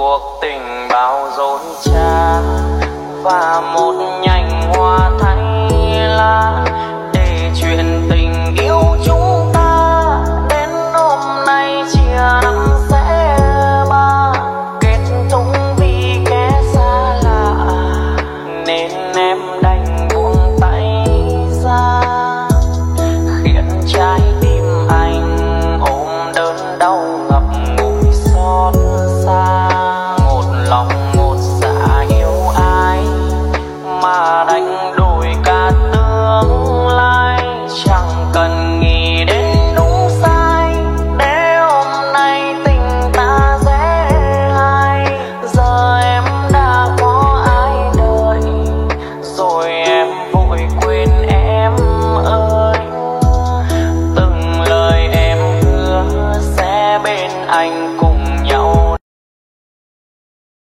cuộc tình bao dối trá và một nhành hoa thay lá